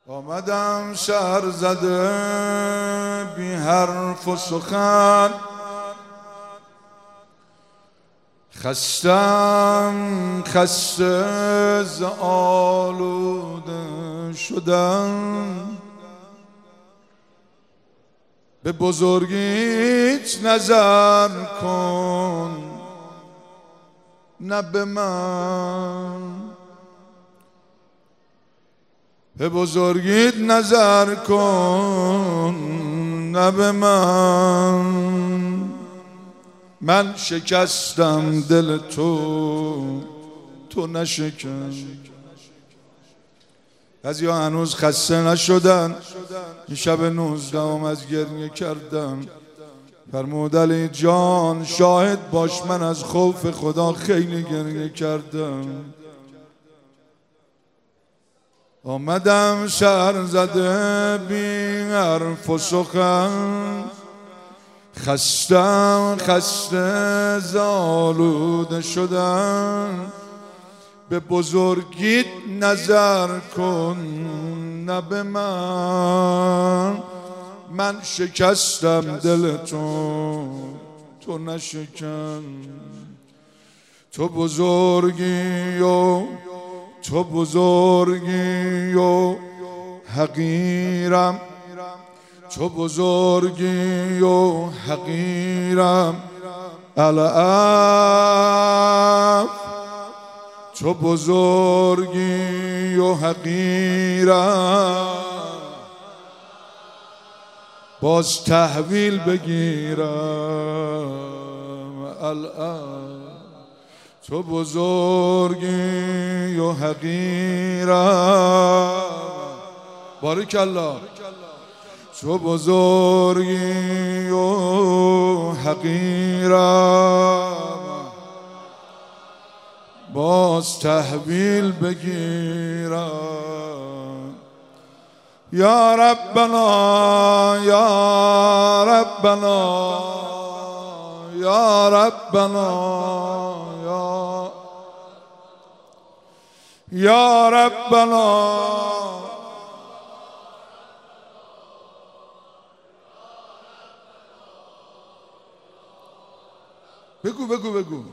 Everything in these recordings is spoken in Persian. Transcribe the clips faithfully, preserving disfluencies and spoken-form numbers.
آمدم سر زده بی حرف و سخن، خستم خسته ز آلوده شدن. به بزرگیت نظر کن نه به من، به بزرگیت نظر کن نه به من. من شکستم دل تو، تو نشکن. بعضیا هنوز خسته نشدن. این شب نوزدهم از گریه کردم. فرمود علی جان شاهد باش من از خوف خدا خیلی گریه کردم. آمدم سر زده بی حرف و سخن، خستم خسته ز آلوده شدن. به بزرگیت نظر کن نه به من. من شکستم دل تو، تو نشکن. تو بزرگی و تو بزرگی و حقیرم، تو بزرگی و حقیرم العف. تو بزرگی و حقیرم باز تحویل بگیرم العف. تو بزرگی و حقیرم بارک الله. تو بزرگی و حقیرم باز تحویل بگیرم. یا ربنا یا ربنا یا ربنا یا یا ربنا. بگو بگو بگو.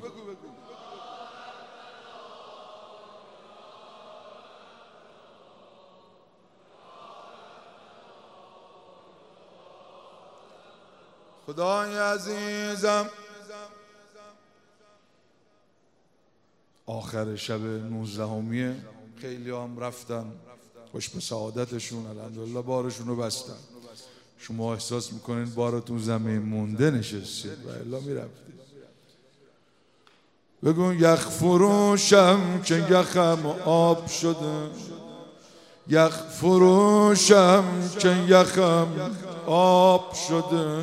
خدای عزیزم آخر شب نوزدهمیه، خیلی هم رفتن خوش به سعادتشون، الحمدلله بارشون رو بستن. شما احساس میکنین بارتون زمین مونده نشستید و الا میرفتید. بگو یخ فروشم که یخم آب شده، یخ فروشم که یخم آب شده.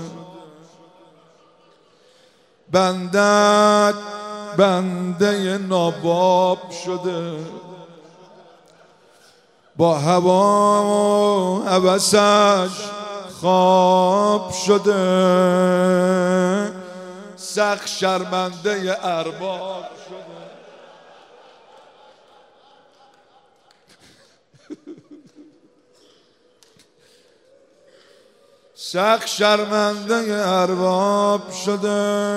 بندت بنده ناباب شده، با هوا و هوسش خواب شده. سخت شرمنده ارباب شده. سخت شرمنده ارباب شده.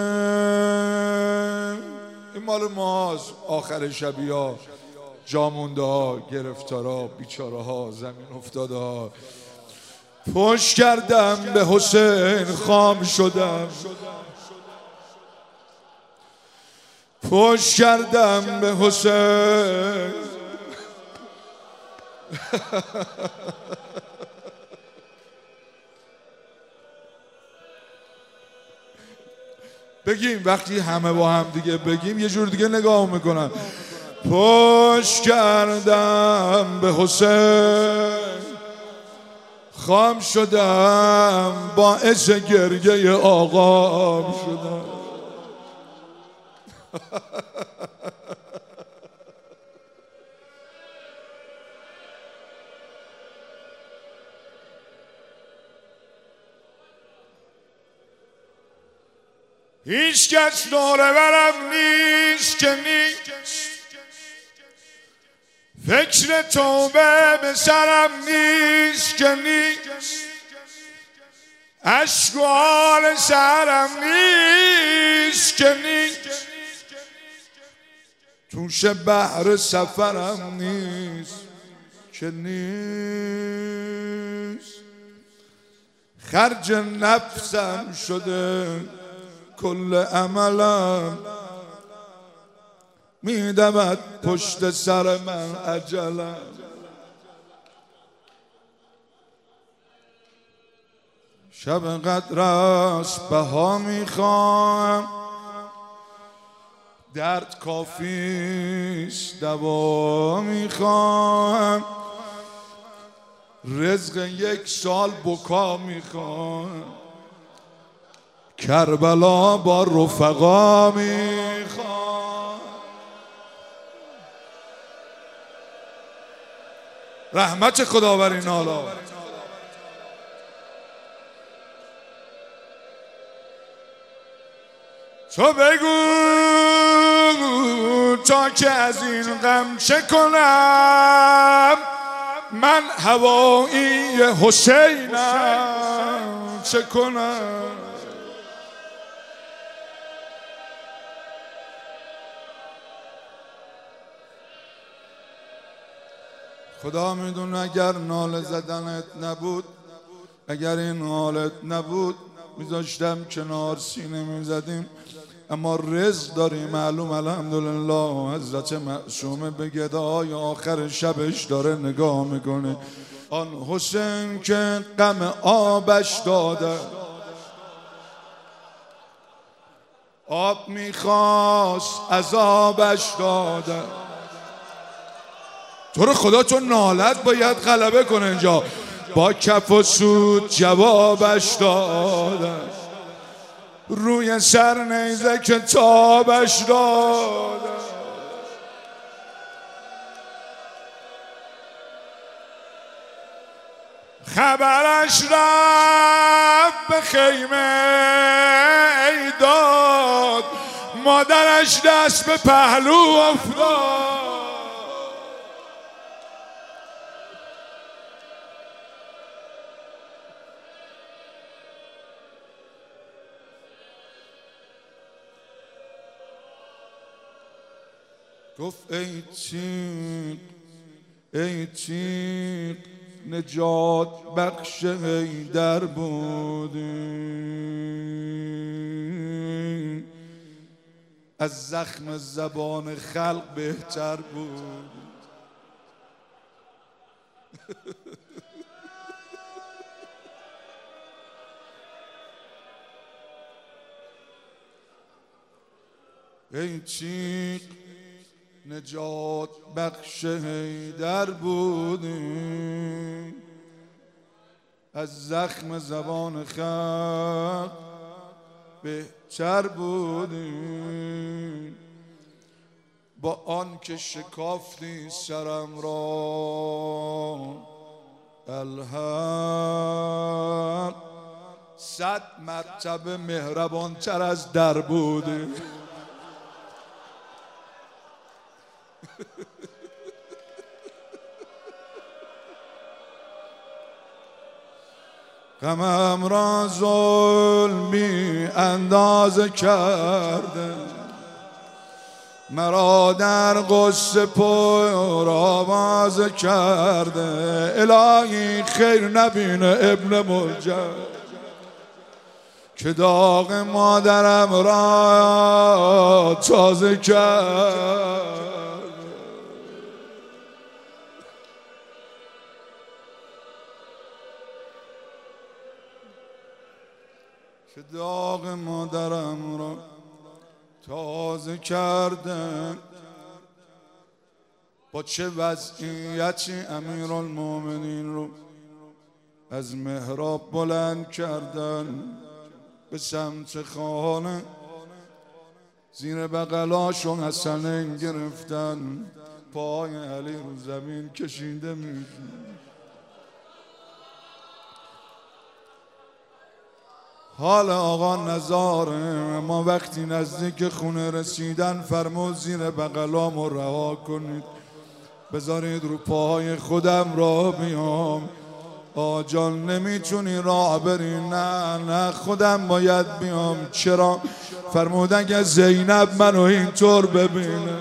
این مال ماست. آخر شبی ها، جامونده ها، گرفتارا، بیچاره ها، زمین افتاده ها. پشت کردم به حسین خام شدم، پشت کردم به حسین. بگیم وقتی همه با هم دیگه بگیم یه جور دیگه نگاه میکنن. پشت کردم به حسین خام شدم، باعث گریه آقام شدم. هیچ کس دوره برم نیست که نیست، فکر توبه به سرم نیست که نیست، اشک و حال سرم نیست که نیست، توش بحر سفرم نیست که نیست. خرج نفسم شده کل عملم، میدمد پشت سر من عجلم. شب قدر است بها میخوام، درد کافیست دوا میخوام، رزق یک سال بکا میخوام، کربلا با رفقا میخوام. رحمت خدا بر این حالا. تو بگو تا که از این غم چه کنم، من هوایی حسینم چه کنم. خدا میدونه اگر ناله زدنت نبود، اگر این حالت نبود، میذاشتم کنار سینه میزدیم. اما رزق داری معلوم الحمدلله. حضرت معصومه به گدای آخر شبش داره نگاه میکنه. آن حسین که غم آبش داده، آب میخواست عذابش داده. تو رو خدا تو نالت باید غلبه کنه اینجا. با کف و سود جوابش داده، روی سر نیزه کتابش داده. خبرش رفت به خیمه ای داد، مادرش دست به پهلو افتاد. گفت ای تیغ ای تیغ نجات بخش حیدر بودی، از زخم زبان خلق بهتر بود. ای تیغ نجات بخش حیدر بودی، از زخم زبان خلق بهتر بودی. با آن که شکافتی سرم را الحق، صد مرتبه مهربان تر از در بودی. غمم را ظلمی اندازه کرده، مرا در غصه پر آوازه کرده. الهی خیر نبینه ابن ملجم که داغ مادرم را تازه کرد. که داغ مادرم را تازه کردن. با چه وضعیتی امیرالمومنین رو از محراب بلند کردن به سمت خانه، زیر بغلاشون حسنین گرفتن، پای علی رو زمین کشیده میشون. حال آقا نزاره. ما وقتی نزدیک خونه رسیدن فرمود زیر بغلامو رها کنید. بذارید رو پاهای خودم را بیام. آجان نمیتونی راه بری، نه نه خودم باید بیام. چرا؟ فرمودن که زینب منو اینطور ببینه.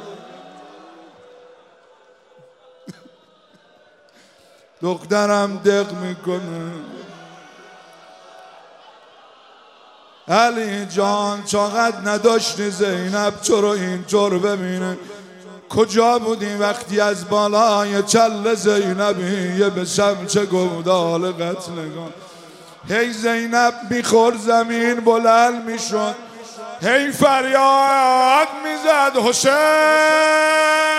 دخترم دق میکنه. علی جان چقدر نداشتی زینب تو رو اینطور ببینه؟ کجا بودی وقتی از بالای چل زینبیه به سمت گودال قتلگان؟ هی زینب میخور زمین بلند میشد، هی فریاد میزد حسین